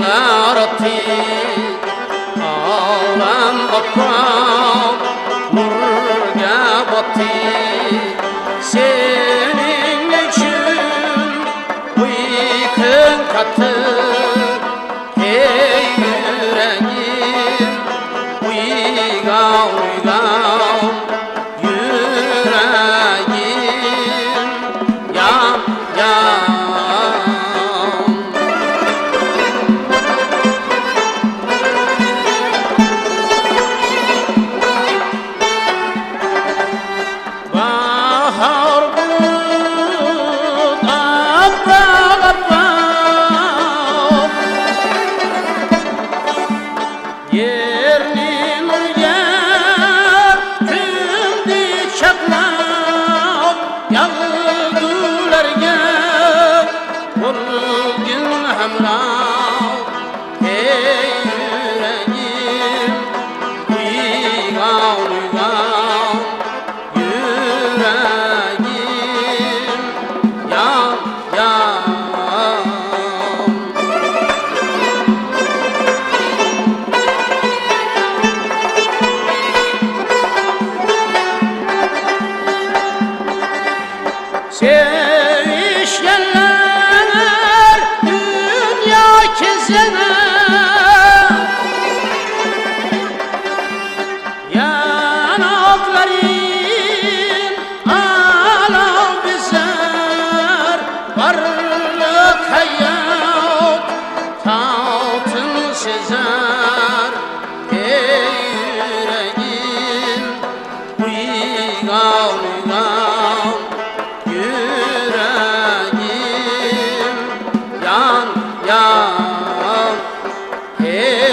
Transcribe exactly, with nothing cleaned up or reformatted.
yaratı Alem akram nurga batı Senin için uykun katı Ey yüreğim uyga uyga Yüreğim yan yan Bahar bulut aprak aprak Yerni nurga tündi çatlab Yağdılarga bulgin hamrav Ey yüreğim uygan uygan Yüreğim yan yan Sevişgenler dünya kezene Yanakların alav bizer Varlık hayat tahtın sezer Ey yüreğim uygan uygan Yüreğim yan yan Ey